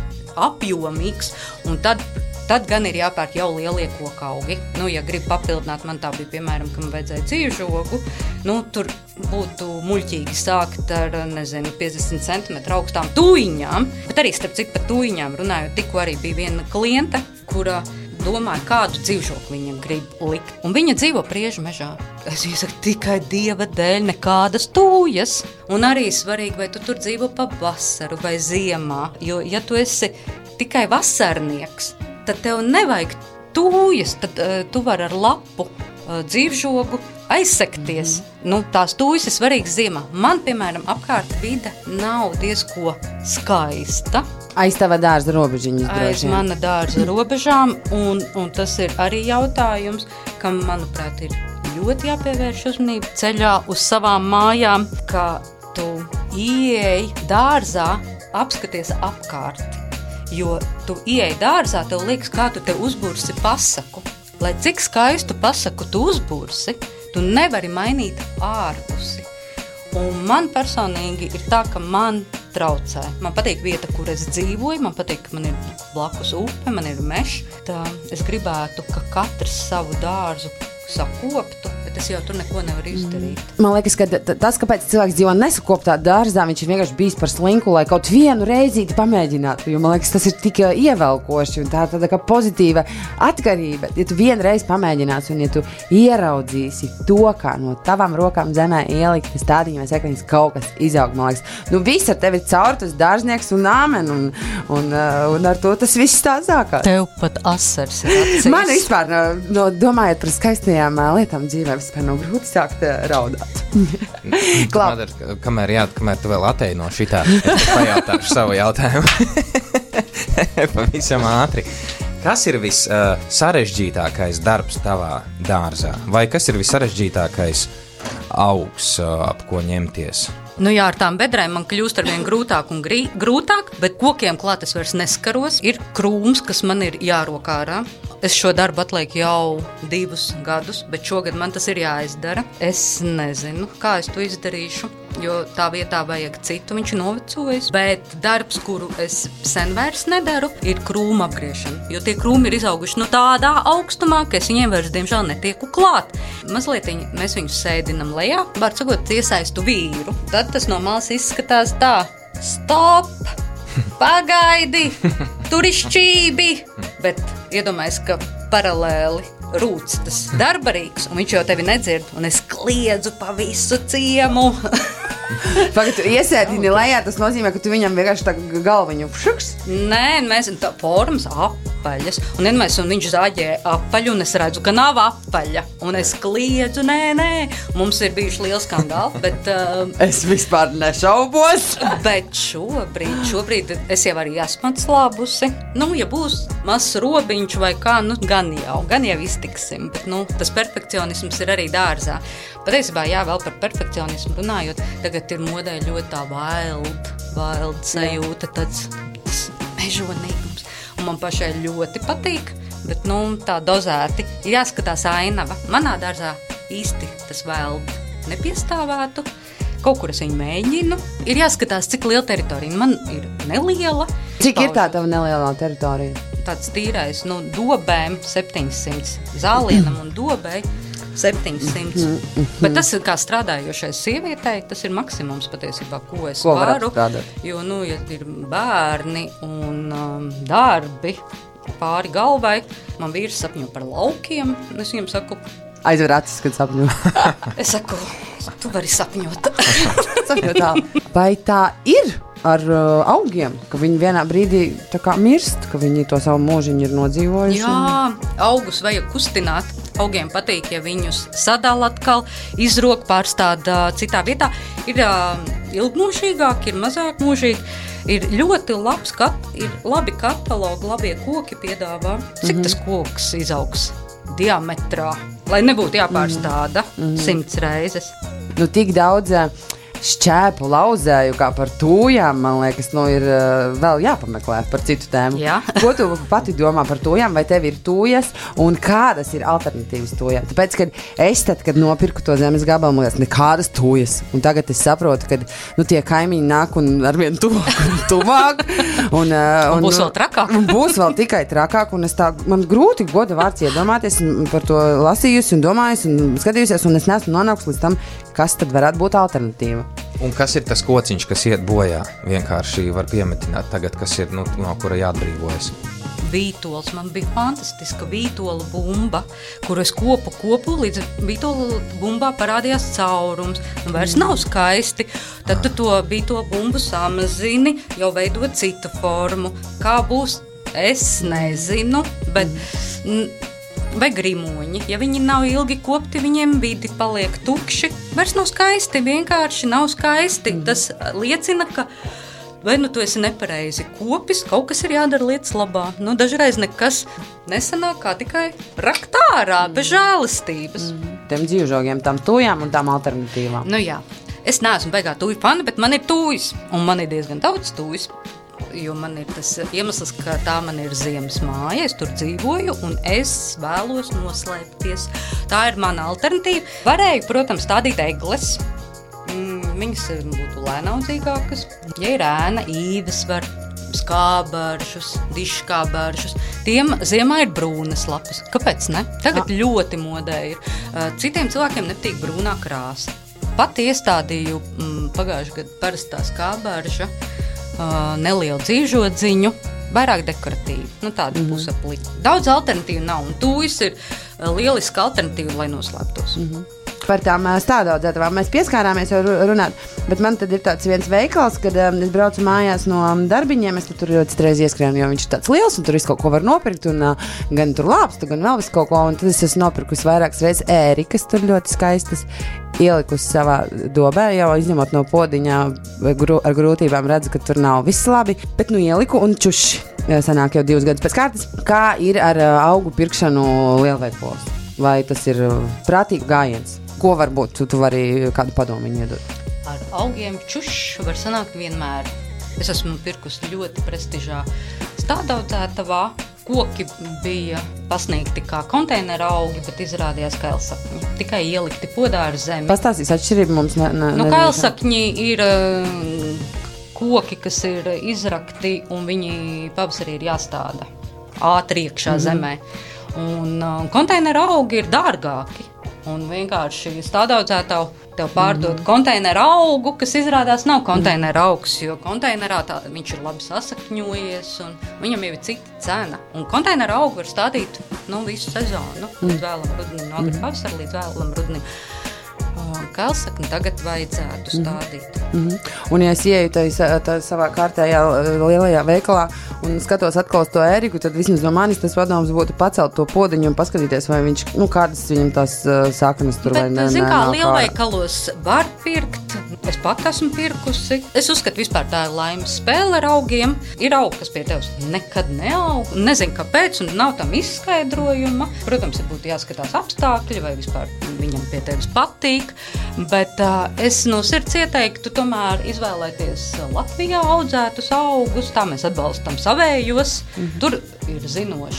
apjomīgs. Un tad Tad gan ir jāpērk jau lielie kokaugi. Nu, ja grib papildināt, man tā bija, piemēram, ka man vajadzēja dzīvžogu, nu, tur būtu muļķīgi sākt ar, nezinu, piecdesmit centimetru augstām tūjiņām. Bet arī, starp citu, par tūjiņām runājot, tikko arī bija viena klienta, kura domāja, kādu dzīvžogu viņam grib likt. Un viņa dzīvo Priežu mežā. Es iesaku tikai Dieva dēļ, nekādas tūjas. Un arī svarīgi, vai tu tur dzīvo pa vasaru vai ziemā. Jo, ja tu esi tikai vasarnieks, tad tev nevajag tūjas, tad uh, tu vari ar lapu uh, dzīvžogu aizsekties. Mm-hmm. Nu, tās tūjas ir svarīgas ziemā. Man, piemēram, apkārt vide nav diezko skaista. Aiz tava dārza robežiņas droši. Aiz mana dārza robežām, un, un tas ir arī jautājums, kam, manuprāt, ir ļoti jāpievērš uzmanība ceļā uz savām mājām, ka tu ieej dārzā, apskaties apkārt. Jo tu ieej dārzā, tev liekas, kā tu te uzbursi pasaku. Lai cik skaistu pasaku tu uzbursi, tu nevari mainīt ārpusi. Un man personīgi ir tā, ka man traucē. Man patīk vieta, kur es dzīvoju, man patīk, ka man ir blakus upe, man ir mežs. Tā es gribētu, ka katrs savu dārzu sakoptu, bet es jau tur neko nevaru izdarīt. Man liekas, ka t- tas, kāpēc cilvēks dzīvo nesakoptā dārzā, viņš ir vienkārši bijis par slinku, lai kaut vienu reizīti pamēģinātu, jo man liekas, tas ir tik ievelkoši un tā ir tāda kā pozitīva atkarība. Ja tu vienreiz pamēģināsi un ja tu ieraudzīsi to, kā no tavām rokām zemē ielikt stādiņa vai sekliņas kaut kas izaug, man liekas, nu viss ar tevi caur, tas dārznieks un āmen un, un, un ar to tas viss tā sākās. Tev pat asars ir acīs. Man vispār, no, domājot par skaistajām lietām dzīvē, vispār nav grūti sākt raudāt. Madar, kamēr, jā, kamēr tu vēl atteino šitā, es pajautāšu savu jautājumu. Pavisam ātri. Kas ir viss uh, sarežģītākais darbs tavā dārzā? Vai kas ir vissarežģītākais augs, uh, ap ko ņemties? Nu jā, ar tām bedrēm man kļūst arvien grūtāk un grī, grūtāk, bet kokiem klāt es vairs neskaros. Ir krūms, kas man ir jārok ārā. Es šo darbu atlieku jau divus gadus, bet šogad man tas ir jāizdara. Es nezinu, kā es to izdarīšu, jo tā vietā vajag citu, viņš ir novecojis. Bet darbs, kuru es sen vairs nedaru, ir krūma apgriešana. Jo tie krūmi ir izauguši no tādā augstumā, ka es viņiem vairs, diemžēl, netieku klāt. Mazliet mēs viņus sēdinam lejā, var sakot, iesaistu vīru. Tad tas no malas izskatās tā, stop, pagaidi, tur ir šķībi, bet iedomājies, ka paralēli rūc tas darbarīgs, un viņš jau tevi nedzird, un es kliedzu pa visu ciemu. Pagad, tu iesēdini lejā, tas nozīmē, ka tu viņam vienkārši tā galviņu šuks? Nē, mēs tā formas apaļas, un, mēs, un viņš zāģē apaļu, un es redzu, ka nav apaļa, un es kliedzu, nē, nē, mums ir bijuši liels skandāli, bet... Uh, es vispār nešaubos. Bet šobrīd, šobrīd es jau arī esmu atslābusi. Nu, ja būs mazs robiņš vai kā, nu, gan jau, gan jau iztiksim, bet, nu, tas perfekcionisms ir arī dārzā. Patiesībā, jā, vēl par perfekcionismu runājot, tagad ir modē ļoti tā wild, wild sajūta, tāds mežonīgums. Un man pašai ļoti patīk, bet, nu, tā dozēti. Jāskatās ainava. Manā dārzā īsti tas wild nepiestāvētu, kaut kur es viņu mēģinu. Ir jāskatās, cik liela teritorija. Man ir neliela. Cik ir tā tava nelielā teritorija? Tāds tīrais, nu, dobēm septiņsimt, zālienam un dobēji septiņsimt. Mm -hmm. Bet tas ir kā strādājošais sievietei, tas ir maksimums patiesībā, ko es ko varu. Strādāt? Jo, nu, ja ir bērni un um, darbi pāri galvai, man vīrs sapņo par laukiem, es viņam saku, aizver acis, kad sapņo. es saku, tu vari sapņot. sapņot tā. Vai tā ir ar uh, augiem, ka viņi vienā brīdī tā kā mirst, ka viņi to savu mūžiņu ir nodzīvojuši? Jā, augus vajag kustināt. Augiem patīk, ja viņus sadala atkal, izrok, pārstāda citā vietā. Ir uh, ilgmūžīgāk, ir mazāk mūžīgi. Ir ļoti labs, kat, ir labi katalogi, labie koki piedāvā. Cik mm-hmm. tas koks izaugs diametrā, lai nebūtu jāpārstāda mm-hmm. simts reizes. Nu, tik daudz šķēpu lauzēju, kā par tūjām, man liekas, nu, ir uh, vēl jāpameklē par citu tēmu. Jā. Ko tu pati domā par tūjām, vai tev ir tūjas, un kādas ir alternatīvas tūjām? Tāpēc, kad es tad, kad nopirku to zemes gabalu, man liekas, nekādas tūjas, un tagad es saprotu, ka, nu, tie kaimiņi nāk un arvien tuvāk un tuvāk. Un, uh, un būs vēl trakāk. Un būs vēl tikai trakāk, un es tā, man grūti goda vārds iedomāties, par to lasījusi un domājusi un skatījusies, un es neesmu nonākusi līdz tam, kas tad varētu būt alternatīva. Un kas ir tas kociņš, kas iet bojā? Vienkārši var piemetināt tagad, kas ir, nu, no kura jāatbrīvojas. Vītols, man bija fantastiska vītola bumba, kuru es kopu kopu, līdz vītola bumbā parādījās caurums. Nu, vairs nav skaisti. Tad tu to vītola bumbu samazini, jau veidot citu formu. Kā būs, es nezinu, bet... Mm. Vai grimoņi. Ja viņi nav ilgi kopti, viņiem vidi paliek tukši. Vairs nav skaisti, vienkārši nav skaisti. Tas liecina, ka vai nu tu esi nepareizi kopis, kaut kas ir jādara lietas labā. Nu, dažreiz nekas nesanāk, kā tikai rakt ārā, bez žēlistības. Mm. Tiem dzīvžogiem, tam tūjām un tām alternatīvām. Nu jā, es neesmu beigā tūju fani, bet man ir tūjas. Un man ir diezgan daudz tūjas. Jo man ir tas iemesls, ka tā man ir ziemas māja, es tur dzīvoju un es vēlos noslēpties. Tā ir mana alternatīva. Varēju, protams, stādīt egles. Viņas būtu lēnaudzīgākas. Ja ir ēna, īves var, skābāršus, diškābāršus. Tiem ziemā ir brūnas lapas. Kāpēc ne? Tagad ah. ļoti modē ir. Citiem cilvēkiem nepatīk brūnā krāsa. Pat iestādīju m, pagājušajā gadā parastā skābārža. Uh, nelielu dzīvžodziņu, vairāk dekoratīvu, nu tādu mm-hmm. pusaplī. Daudz alternatīvu nav, un tūjas ir uh, lieliska alternatīva, lai noslēptos. Mm-hmm. Par tām stādaudzētavām mēs pieskārāmies jau runāt, bet man tad ir tāds viens veikals, kad um, es braucu mājās no darbiņiem, es tur ļoti reiz ieskrēnu, jo viņš ir tāds liels, un tur visu kaut ko var nopirkt, un uh, gan tur lāpstu, gan vēl visu kaut ko, un tad es esmu nopirkusi vairākas reizes ērikas, tur ļoti skaistas, ielikusi savā dobē, jau izņemot no podiņā gru, ar grūtībām redzu, ka tur nav viss labi, bet nu ieliku un čuši, sanāk jau divus gadus pēc kārtas. Kā ir ar uh, augu pirkšanu lielveikalos? Vai tas ir uh, prātīgi gājiens? Ko varbūt tu, tu vari kādu padomiņu iedot? Ar augiem čušs var sanākt vienmēr. Es esmu pirkusi ļoti prestižā stādaudzētavā. Koki bija pasniegti kā konteinera augi, bet izrādījās kailsakņi. Tikai ielikti podā ar zemi. Pastāstīs atšķirību mums. Ne, ne, nu, kailsakņi ir uh, koki, kas ir izrakti un viņi pavasarī ir jāstāda ātri iekšā mm-hmm. zemē. Un uh, konteinera augi ir dārgāki. Un vienkārši stādaudzētavu tev pārdod mm. konteineru augu, kas izrādās nav konteineru augs, jo konteinerā tā, viņš ir labi sasakņojies un viņam jau ir cita cena. Un konteineru augu var stādīt nu, visu sezonu, mm. līdz vēlam rudenim, no agrā pavasara līdz vēlam rudenim. Kailsakni tagad vajadzētu stādīt. Mm-hmm. Un ja es ieju tā, tā savā kārtējā lielajā veikalā un skatos atkal uz to ēriku, tad vismaz no manis tas padoms būtu pacelt to podiņu un paskatīties, vai viņš, nu, kādas viņam tās uh, sākanas tur bet, vai ne. Bet, zin kā, lielveikalos var pirkt, es pat esmu pirkusi. Es uzskatu vispār tā ir laimes spēle ar augiem. Ir augi, kas pie tevs nekad neaug, nezinu kāpēc, un nav tam izskaidrojuma. Protams, ir būtu jāskatās apstākļi, vai vispār viņam pie tevis patīk. Bet uh, es no sirds ieteiktu tomēr izvēlēties Latvijā audzētus augus, tā mēs atbalstam savējos. Mm-hmm. Tur ir zinoši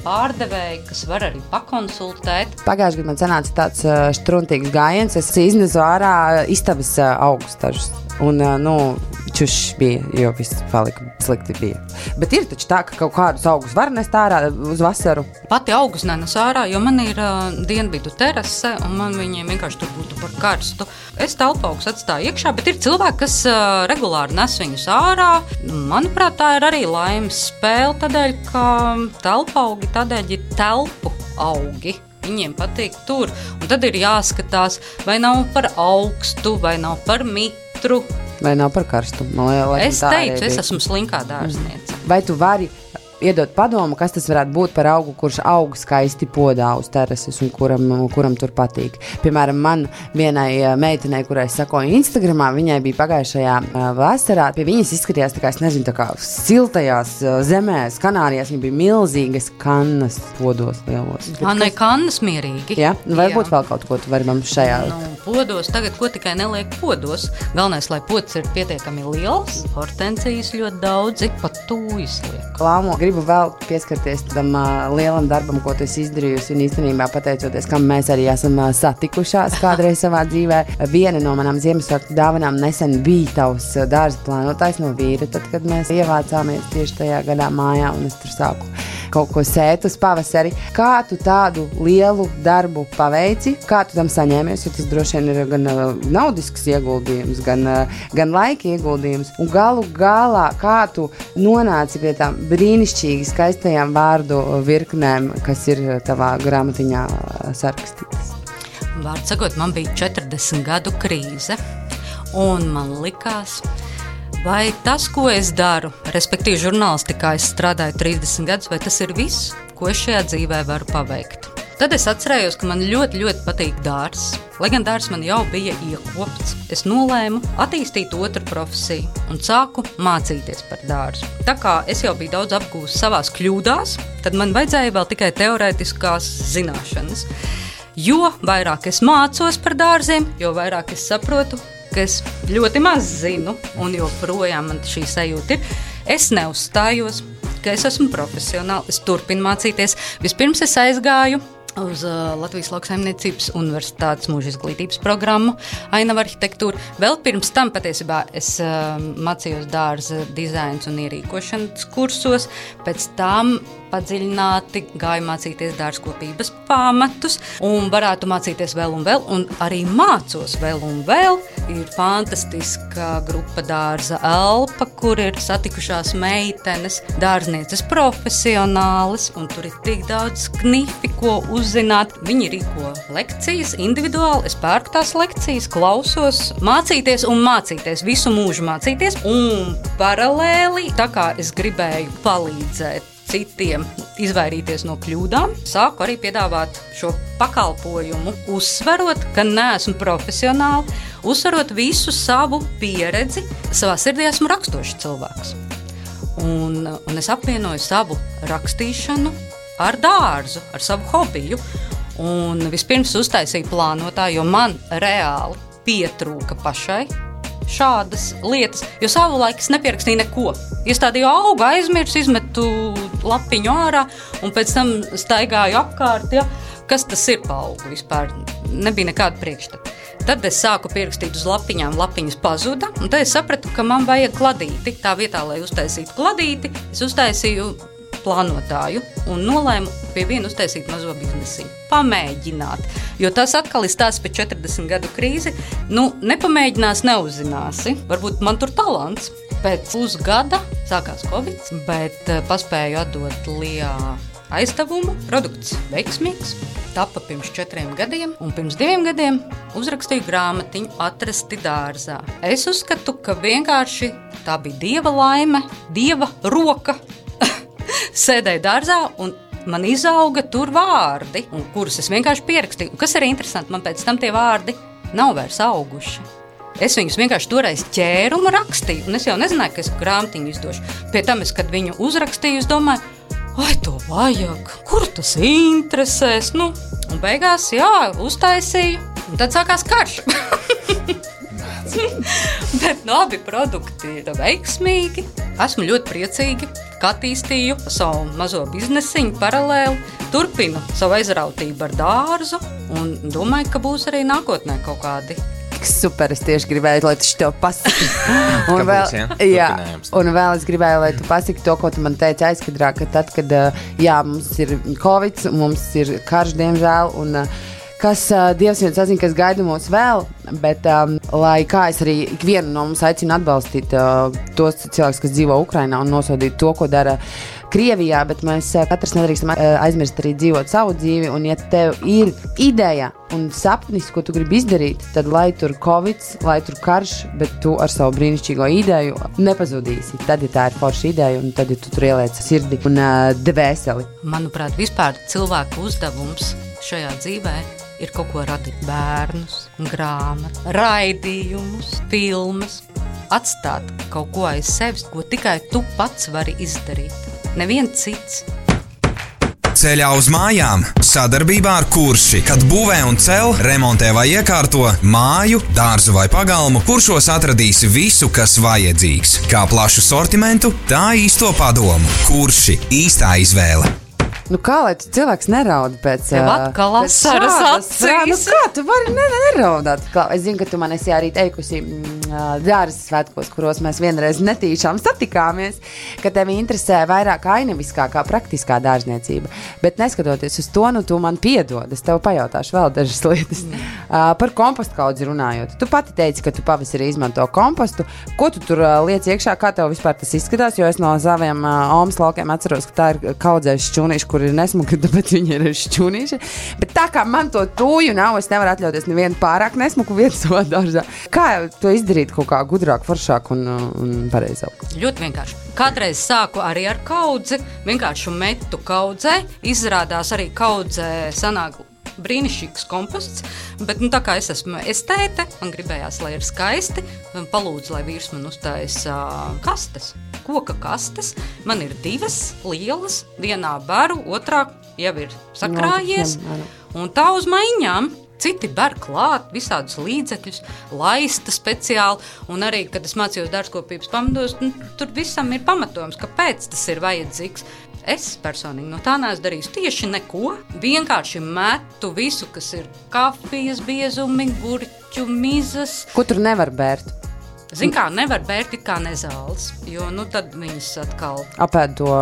pārdevēji, kas var arī pakonsultēt. Pagājušajā gadā man sanāca tāds uh, štruntīgs gājiens. Es iznesu ārā istabas uh, augus dažus. Un, uh, nu, čušs bija, jo viss palika slikti bija. Bet ir taču tā, ka kaut kādus augus var nest ārā uz vasaru. Pati augus nenes ārā, jo man ir uh, dienvidu terase, un man viņiem vienkārši tur būtu par karstu. Es telpu augus atstāju iekšā, bet ir cilvēki, kas uh, regulāri nes viņus ārā. Manuprāt, tā ir arī laimes spēle, tādēļ, ka telpu augi tādēļ ir telpu augi. Viņiem patīk tur, un tad ir jāskatās, vai nav par augstu, vai nav par mitru. Vai nav par karstu? Man liekas, es teicu, es esmu slinkā dārzniece. Vai tu vari iedot padomu, kas tas varētu būt par augu, kurš aug skaisti podā uz terases un kuram, kuram tur patīk? Piemēram, man vienai meitenei, kurai es sakoju Instagramā, viņai bija pagājušajā vasarā, pie viņas izskatījās tā kā, es nezinu, tā kā siltajās zemēs, Kanārijās, viņa bija milzīgas kannas podos lielos. Anai kannas mierīgi. Jā, nu, varbūt vēl kaut ko tu vari man šajā. Nu, podos, tagad ko tikai neliek podos. Galvenais, lai pods ir pietiekami liels, hortenzijas ļoti daudzi, pat tūjas liek. Lāmo, gribu vēl pieskarties tam uh, lielam darbam, ko tu esi izdarījusi, un īstenībā pateicoties, kam mēs arī esam uh, satikušās kādreiz savā dzīvē. Viena no manām Ziemassvētku dāvanām nesen bija tavs uh, dārza plānotājs no vīra, tad, kad mēs ievācāmies tieši tajā gadā mājā, un es tur sāku kaut ko sēt uz pavasari. Kā tu tādu lielu darbu paveici? Kā tu tam saņēmies? Jo tas droši vien ir gan uh, naudisks ieguldījums, gan, uh, gan laika ieguldījums. Un galu galā, kā tu nonāci pie tām brīnišķīgi skaistajām vārdu virknēm, kas ir tavā grāmatiņā sarakstītas? Vārds sakot, man bija četrdesmit gadu krīze, un man likās, vai tas, ko es daru, respektīvi žurnālistikā es strādāju trīsdesmit gadus, vai tas ir viss, ko es šajā dzīvē varu paveikt. Tad es atcerējos, ka man ļoti, ļoti patīk dārzs. Lai gan dārzs man jau bija iekopts, es nolēmu attīstīt otru profesiju un sāku mācīties par dārzu. Tā kā es jau biju daudz apgūst savās kļūdās, tad man vajadzēja vēl tikai teorētiskās zināšanas. Jo vairāk es mācos par dārziem, jo vairāk es saprotu, ka es ļoti maz zinu, un joprojām man šī sajūta ir. Es neuzstājos, ka es esmu profesionāli, es turpinu mācīties. Vispirms es aizgāju uz uh, Latvijas Lauksaimniecības Universitātes mūža izglītības programmu, ainava arhitektūru. Vēl pirms tam patiesībā es uh, mācījos dārza dizains un ierīkošanas kursos, pēc tam padziļināti gāju mācīties dārzkopības pamatus un varētu mācīties vēl un vēl, un arī mācos vēl un vēl. Ir fantastiska grupa Dārza Elpa, kur ir satikušās meitenes, dārznieces profesionālis, un tur ir tik daudz knifi, ko uzzināt. Viņi rīko lekcijas individuāli, es pērku tās lekcijas, klausos, mācīties un mācīties, visu mūžu mācīties, un paralēli, tā kā es gribēju palīdzēt citiem izvairīties no kļūdām, sāku arī piedāvāt šo pakalpojumu, uzsverot, ka neesmu profesionāli, uzsverot visu savu pieredzi. Savā sirdī esmu rakstošs cilvēks. Un, un es apvienoju savu rakstīšanu ar dārzu, ar savu hobiju. Un vispirms uztaisīju plānotāju, jo man reāli pietrūka pašai šādas lietas, jo savu laiku es nepierakstīju neko. Iestādīju augu, aizmirsu, izmetu lapiņu ārā un pēc tam staigāju apkārt, ja, kas tas ir pa augu vispār. Nebija nekāda priekšstata. Tad es sāku pierakstīt uz lapiņām, lapiņas pazuda, un tad es sapratu, ka man vajag kladīti. Tā vietā, lai uztaisītu kladīti, es uztaisīju plānotāju un nolēmu pie viena uztaisīt mazo biznesiņu. Pamēģināt, jo tas atkal ir stāsts pēc četrdesmit gadu krīzi. Nu, nepamēģinās, neuzzināsi. Varbūt man tur talants. Pēc pusgada sākās Covid, bet paspēju atdot Lijā aizdevumu. Produkts veiksmīgs, tapa pirms četriem gadiem, un pirms diviem gadiem uzrakstīju grāmatiņu Atrasti dārzā. Es uzskatu, ka vienkārši tā bija dieva laime, dieva roka. Sēdēju dārzā un man izauga tur vārdi, un kurus es vienkārši pierakstīju. Kas arī interesanti, man pēc tam tie vārdi nav vairs auguši. Es viņus vienkārši toreiz ķēru un rakstīju, un es jau nezināju, ka es grāmatiņu izdošu. Pie tam es, kad viņu uzrakstīju, es domāju, vai to vajag, kur tas interesēs, nu, un beigās, jā, uztaisīju, un tad sākās karš. Bet no abi produkti ir veiksmīgi. Esmu ļoti priecīga, ka attīstīju savu mazo biznesiņu paralēli, turpinu savu aizrautību ar dārzu un domāju, ka būs arī nākotnē kaut kādi. Super, es tieši gribēju, lai tu šo pasaki. Un vēl, būs, ja? jā, un vēl es gribēju, lai tu pasaki to, ko tu man teici aizkadrā, ka tad, kad jā, mums ir Covid, mums ir karš, diemžēl, un kas Dievs vien sazina, kas gaida mūs vēl, bet um, lai kā es arī ikvienu no mums aicinu atbalstīt uh, tos cilvēkus, kas dzīvo Ukrainā un nosodīt to, ko dara Krievijā, bet mēs uh, katrs nedrīkstam uh, aizmirst arī dzīvot savu dzīvi, un ja tev ir ideja un sapnis, ko tu gribi izdarīt, tad lai tur Covid, lai tur karš, bet tu ar savu brīnišķīgo ideju nepazudīsi. Tad, ja tā ir forša ideja, un tad, ja tu tur ieliec sirdi un uh, dvēseli. Manuprāt, vispār cilvēku uzdevums šajā dzīvē ir kaut ko radīt bērnus, grāmatu, raidījumus, filmas, atstāt kaut ko aiz sevis, ko tikai tu pats vari izdarīt. Neviens cits. Ceļā uz mājām sadarbībā ar Kurši, kad būvē un cel, remontē vai iekārto māju, dārzu vai pagalmu, Kuršos atradīsi visu, kas vajadzīgs. Kā plašu sortimentu, tā īsto padomu. Kurši – īstā izvēle. Nu kā, lai tu cilvēks nerauda pēc... Tev atkal asaras acīs. Nu kā, tu vari ne, ne, neraudāt. Es zinu, ka tu man esi arī teikusi dārzas svētkos, kuros mēs vienreiz netīšām satikāmies, ka tevi interesē vairāk ainaviskā kā praktiskā dārzniecība. Bet neskatoties uz to, nu tu man piedod. Es tev pajautāšu vēl dažas lietas. Mm. Uh, par kompostu kaudzi runājot. Tu pati teici, ka tu pavasarī izmanto kompostu. Ko tu tur uh, liec iekšā, kā tev vispār tas izskatās? Jo es no saviem uh, omas laukiem atceros, ka tā ir kaudzējuši šķūnīši, kur ir nesmuki, tāpēc viņi ir šķūnīši. Bet tā kā man to tūju nav, es nevaru atļauties nevienu pārāk nesmuku vietu savā dārzā. Kā to izdarīt kaut kā gudrāk, foršāk un, un pareizāk? Ļoti vienkārši. Kādreiz sāku arī ar kaudzi, vienkārši metu kaudzē, izrādās arī kaudzē sanāk brīnišķīgs komposts, bet nu, tā kā es esmu estēte, man gribējās, lai ir skaisti, palūdzu, lai vīrs man uztais uh, kastes, koka kastes, man ir divas lielas, vienā baru, otrā jau ir sakrājies, un tā uz maiņām. Citi ber klāt visādus līdzekļus, laista speciāli, un arī, kad es mācījos dārzkopības pamatos, nu, tur visam ir pamatojums, kāpēc tas ir vajadzīgs. Es personīgi no tā neesmu darījis tieši neko, vienkārši metu visu, kas ir kafijas biezumi, gurķu mizas. Ko tur nevar bērt? Zin kā, nevar bērt it kā nezāles, jo nu tad viņas atkal... Apēd to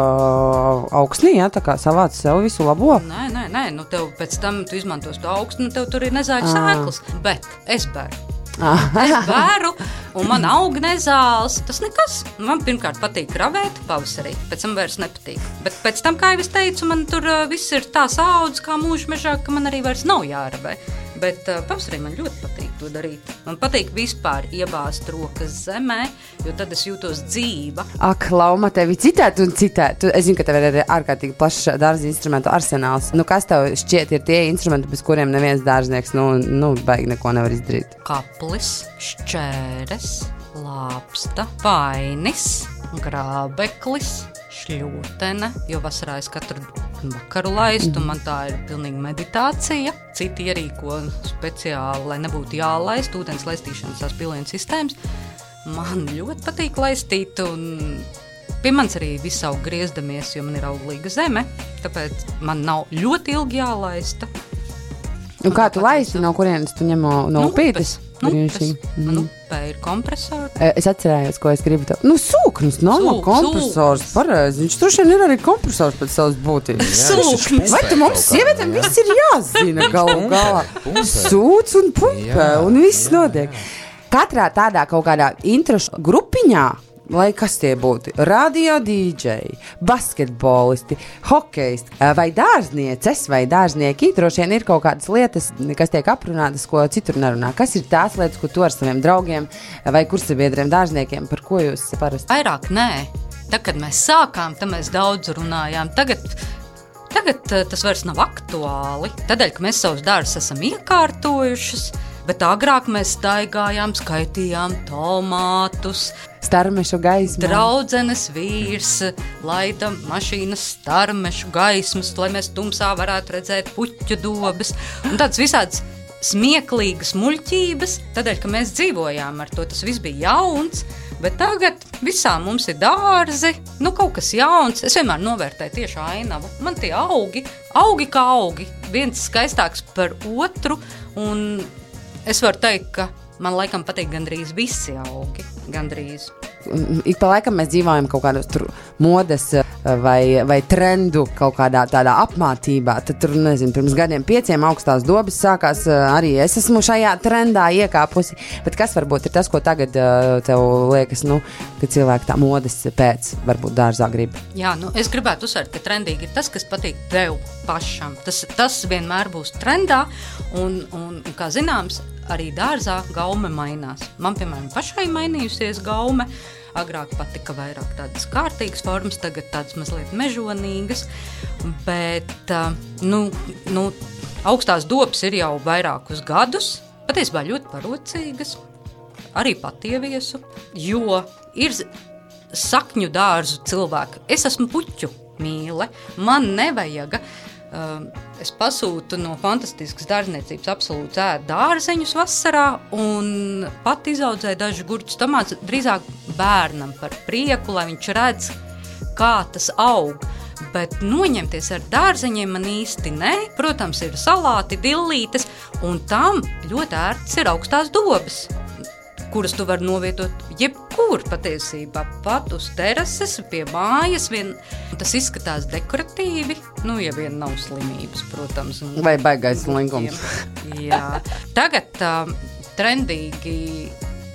augsnī, jā, tā kā savāc sev visu labo? Nē, nē, nē, nu tev pēc tam tu izmantos to augstu, nu tev tur ir nezāļu sēklas, bet es bēru. Es bēru, un man aug nezāles, tas nekas. Man pirmkārt patīk ravēt pavasarī, pēc tam vairs nepatīk. Bet pēc tam, kā jau es teicu, man tur uh, viss ir tā saudzes kā mūža mežā, ka man arī vairs nav jāravē. Bet uh, pavasarī man ļoti patīk to darīt. Man patīk vispār iebāzt rokas zemē, jo tad es jūtos dzīva. Ak, Lauma, tevi citēt un citēt. Es zinu, ka tev ir arī ārkārtīgi plašs dārza instrumentu arsenāls. Nu, kas tev šķiet ir tie instrumenti, bez kuriem neviens dārznieks, nu, nu baigi neko nevar izdarīt? Kaplis, šķēres, lāpsta, painis, grābeklis, šļūtene, jo vasarā es katru vakaru laistu, un man tā ir pilnīgi meditācija. Citi ierīko speciāli, lai nebūtu jālaist, ūdens laistīšanas tās pilienas sistēmas. Man ļoti patīk laistīt, un pie manis arī viss aug griezdamies, jo man ir auglīga zeme, tāpēc man nav ļoti ilgi jālaista. Un kā tu laisti, no kurienes tu ņemo no upītes? Nupes. Man upē ir kompresors. Es atcerējos, ko es gribu tev. Nu, sūknis, nav kompresors, pareizi. Viņš droši vien ir arī kompresors pēc savas būtības. Sūknis. Vai tu mums sievietēm viss ir jāzina galu galā? Sūc un pumpē, un viss notiek. Katrā tādā kaut kādā interešu grupiņā, lai kas tie būtu, radio dīdžeji, basketbolisti, hokejisti vai dārznieces vai dārznieki, droši vien ir kaut kādas lietas, kas tiek aprunātas, ko citur nerunā. Kas ir tās lietas, ko tu ar saviem draugiem vai kursabiedriem dārzniekiem, par ko jūs parasti? Vairāk nē. Tad, kad mēs sākām, tad mēs daudz runājām. Tagad, tagad tas vairs nav aktuāli. Tādēļ, ka mēs savus dārzus esam iekārtojušas, bet agrāk mēs staigājām, skaitījām tomātus, starmešu gaismu. Draudzenes vīrs laida mašīnas starmešu gaismas, lai mēs tumsā varētu redzēt puķu dobes. Un tāds visāds smieklīgas muļķības, tādēļ, ka mēs dzīvojām ar to, tas viss bija jauns, bet tagad visām mums ir dārzi, nu kaut kas jauns. Es vienmēr novērtēju tieši ainavu. Man tie augi, augi kā augi, viens skaistāks par otru, un es varu teikt, ka man laikam patīk gandrīz visi augi, gandrīz. Ik pa laikam mēs dzīvojam kaut kādos tur modes vai, vai trendu kaut kādā tādā apmātībā. Tad tur, nezinu, pirms gadiem pieciem augstās dobas sākās, arī es esmu šajā trendā iekāpusi. Bet kas varbūt ir tas, ko tagad tev liekas, nu, ka cilvēki tā modes pēc varbūt dārzā grib? Jā, nu es gribētu uzsvērt, ka trendīgi ir tas, kas patīk tev pašam. Tas, tas vienmēr būs trendā, un, un, un kā zināms, arī dārzā gaume mainās. Man, piemēram, pašai mainījusies gaume. Agrāk patika vairāk tādas kārtīgas formas, tagad tādas mazliet mežonīgas. Bet, nu, nu, augstās dobas ir jau vairākus gadus. Patiesībā ļoti parocīgas. Arī patieviesu, jo ir sakņu dārzu cilvēku. Es esmu puķu mīle. Man nevajaga. Uh, es pasūtu no fantastiskas dārzniecības absolūti ēd dārzeņus vasarā un pat izaudzēju dažu gurķus tomātus drīzāk bērnam par prieku, lai viņš redz, kā tas aug. Bet noņemties ar dārzeņiem man īsti ne. Protams, ir salāti, dillītes, un tam ļoti ērts ir augstās dobas, kuras tu vari novietot jebkur patiesībā, pat uz terases, pie mājas. Vien, tas izskatās dekoratīvi, nu, ja vien nav slimības, protams. Vai baigais slinkums. Jā. Tagad um, trendīgi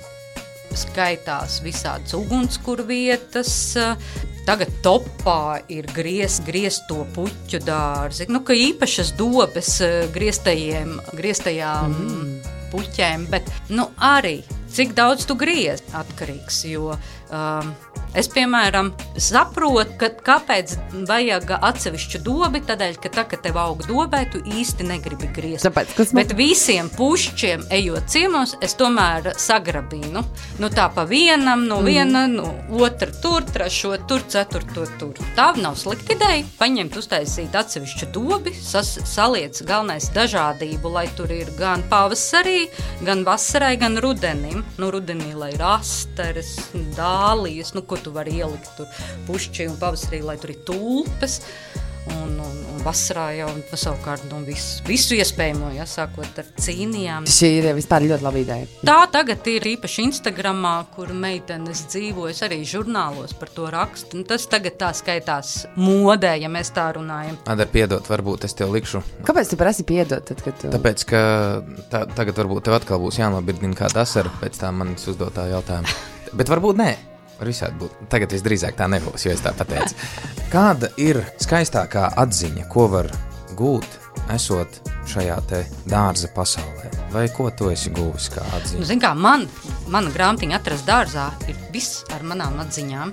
skaitās visādas ugunskura vietas. Tagad topā ir griez, griezto puķu dārzi, nu, ka īpašas dobes grieztajiem, grieztajām mm. puķēm, bet, nu, arī cik daudz tu griez atkarīgs, jo um, es, piemēram, saprotu, ka kāpēc vajag atsevišķu dobi, tādēļ, ka tā, ka tev aug dobē, tu īsti negribi griezt. Tāpēc, kas bet visiem pušķiem, ejot ciemos, es tomēr sagrabinu. Nu, tā pa vienam, no viena, mm. no otra tur, trešo tur, ceturto tur. Tā nav slikta ideja. Paņemt, uztaisīt atsevišķu dobi, sas, saliec galvenais dažādību, lai tur ir gan pavasarī, gan vasarai, gan rudenim. Nu, rudenī, lai ir asteres, dālijas, nu, ko tu vari ielikt tur pušķi un pavasarī, lai tur ir tulpes. Un, un, un vasarā jau savukārt no visu, visu iespējamo, ja, sākot ar cīnījām. Šī ir vispār ļoti laba ideja. Tā tagad ir īpaši Instagramā, kur meitenes dzīvojas, arī žurnālos par to rakstu. Un tas tagad tā skaitās modē, ja mēs tā runājam. Adar, piedot, varbūt es tev likšu. Kāpēc tu prasi piedot? Tad, kad tu... Tāpēc, ka tā, tagad varbūt tev atkal būs jānobirdina kāda asara pēc tā manis uzdotā jautājuma. Bet varbūt nē. Var visādi būt. Tagad visdrīzāk tā nebūs, jo es tā pateicu. Kāda ir skaistākā atziņa, ko var gūt, esot šajā te dārza pasaulē? Vai ko tu esi gūvis kā atziņa? Nu, zin kā, man, mana grāmatiņa Atrast dārzā ir viss ar manām atziņām.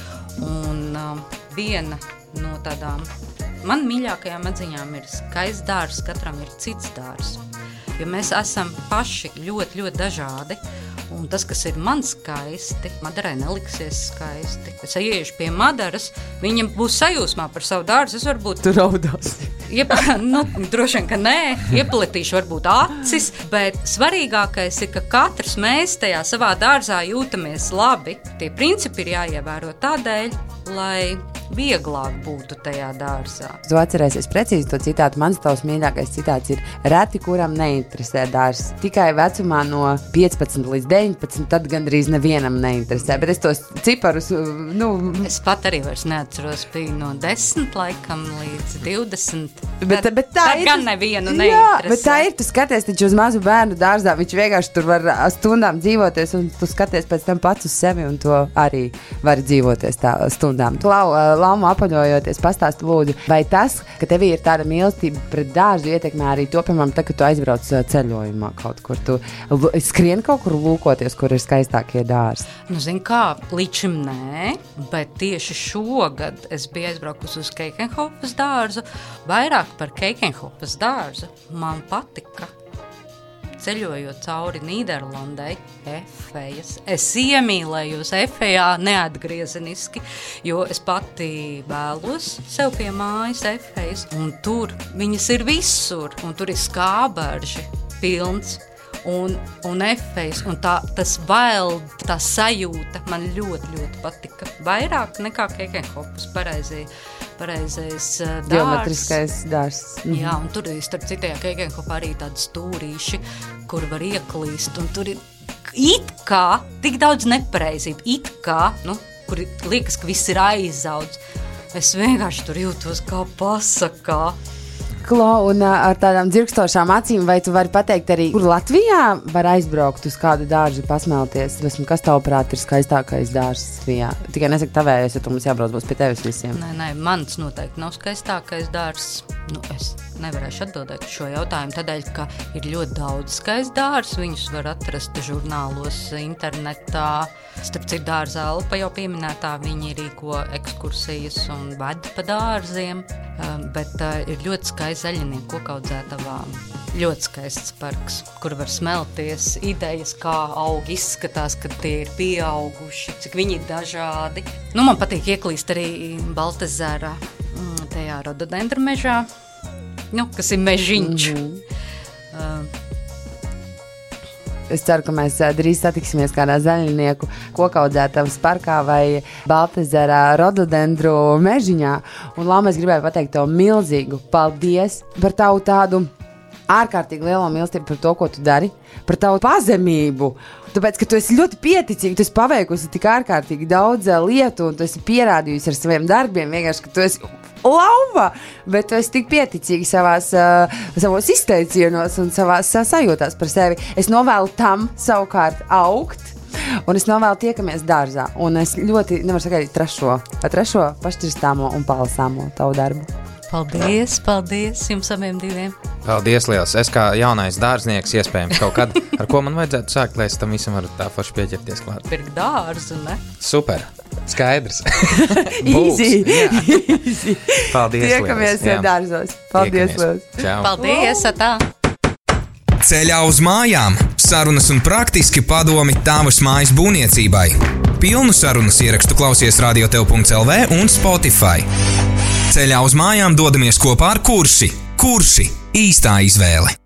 Un um, viena no tādām man mīļākajām atziņām ir skaists dārzs, katram ir cits dārzs. Jo mēs esam paši ļoti, ļoti dažādi. Un tas, kas ir man skaisti, Madarai neliksies skaisti. Es ieiešu pie Madaras, viņam būs sajūsmā par savu dārzu, es varbūt... Tu raudās. Iep, nu, droši vien, ka nē, ieplitīšu varbūt acis, bet svarīgākais ir, ka katrs mēs tajā savā dārzā jūtamies labi. Tie principi ir jāievēro tādēļ, lai vieglāk būtu tajā dārzā. Tu atcerēsies precīzi to citātu. Mans tavs mīļākais citāts ir: reti, kuram neinteresē dārzs. Tikai vecumā no piecpadsmit līdz deviņpadsmit, tad gandrīz nevienam neinteresē. Bet es tos ciparus, nu... Es pat arī vairs neatceros, bija no desmit laikam līdz divdesmit. Bet, tad, bet tā tad ir, gan nevienu jā, neinteresē. Bet tā ir, tu skaties taču uz mazu bērnu dārzā, viņš vienkārši tur var stundām dzīvoties, un tu skaties pēc tam pats uz sevi, un to arī var dzīvoties tā stundām. Lau, Laumu apaļojoties, pastāsti lūdzu, vai tas, ka tevī ir tāda mīlestība pret dārzu, ietekmē arī to, piemēram, tā, ka tu aizbrauc ceļojumā kaut kur, tu skrien kaut kur lūkoties, kur ir skaistākie dārzi? Nu, zin kā, līdz šim nē, bet tieši šogad es biju aizbraukusi uz Keikenhofas dārzu. Vairāk par Keikenhofas dārzu man patika, ceļojot cauri Nīderlandei, Efejas. Es iemīlējos Efejā neatgriezeniski, jo es pati vēlos sev pie mājas Efejas, un tur viņas ir visur, un tur ir skāberži pilns. un, un efejs, un tā, tas vēl, tā sajūta man ļoti, ļoti patika. Vairāk nekā Kekenhopus, pareizie, pareizais uh, dārs. Geometriskais dārs. Mhm. Jā, un tur ir starp citajā Kekenhopā arī tādi stūrīši, kur var ieklīst, un tur ir it kā, tik daudz nepareizību, it kā, nu, kur liekas, ka viss ir aizaudzis. Es vienkārši tur jūtos kā pasakā. Klau, un uh, ar tādām dzirkstošām acīm, vai tu vari pateikt arī, kur Latvijā var aizbraukt uz kādu dārzu pasmelties? Esmu, kas tavuprāt ir skaistākais dārzs Latvijā? Tikai nesaka tavējais, jo tu mums jābrauc būs pie tevis visiem. Nē, nē, mans noteikti nav skaistākais dārzs. Nu, es nevarēšu atbildēt uz šo jautājumu, tādēļ, ka ir ļoti daudz skaists dārzs. Viņus var atrast žurnālos, internetā. Starp citu dārza Alpa jau pieminētā, viņi rīko ekskursijas un ved pa dārziem, um, bet uh, ir ļoti skaists zaļinieku kokaudzētavā. Ļoti skaists parks, kur var smelties idejas, kā augi izskatās, kad tie ir pieauguši, cik viņi ir dažādi. Nu, man patīk ieklīst arī Baltezera tajā rododendru mežā, nu, kas ir mežiņš. Mm-hmm. uh, Es ceru, ka mēs drīz satiksimies kādā zaļinieku kokaudzētavas parkā vai Baltezerā rododendru mežiņā. Un, Lama, es gribēju pateikt tev milzīgu paldies par tavu tādu ārkārtīgi lielo mīlestību par to, ko tu dari, par tavu pazemību. Tāpēc, ka tu esi ļoti pieticīgi, tu esi paveikusi tik ārkārtīgi daudz lietu un tu esi pierādījusi ar saviem darbiem, vienkārši, ka tu esi lauva, bet tu esi tik pieticīgi savās, uh, savos izteicienos un savās uh, sajūtās par sevi. Es novēlu tam savukārt augt, un es novēlu tiekamies dārzā. Un es ļoti nevaru sagaidīt trešo, trešo pašķirstāmo un palasāmo tavu darbu. Paldies, paldies jums abiem diviem. Paldies liels. Es kā jaunais dārznieks iespējams kaut kad, ar ko man vajadzētu sākt, lai es tam visam varu tā forši pieķerties klāt. Pirkt dārzu, ne? Super. Skaidrs. Easy. Easy. Paldies Tiekamies liels. dārzos. Paldies liels. Čau. Paldies, atā. Ceļā uz mājām – sarunas un praktiski padomi tavas mājas būvniecībai. Pilnu sarunas ierakstu klausies radiotev punkts el vē un Spotify. Ceļā uz mājām dodamies kopā ar Kurši. Kurši – īstā izvēle.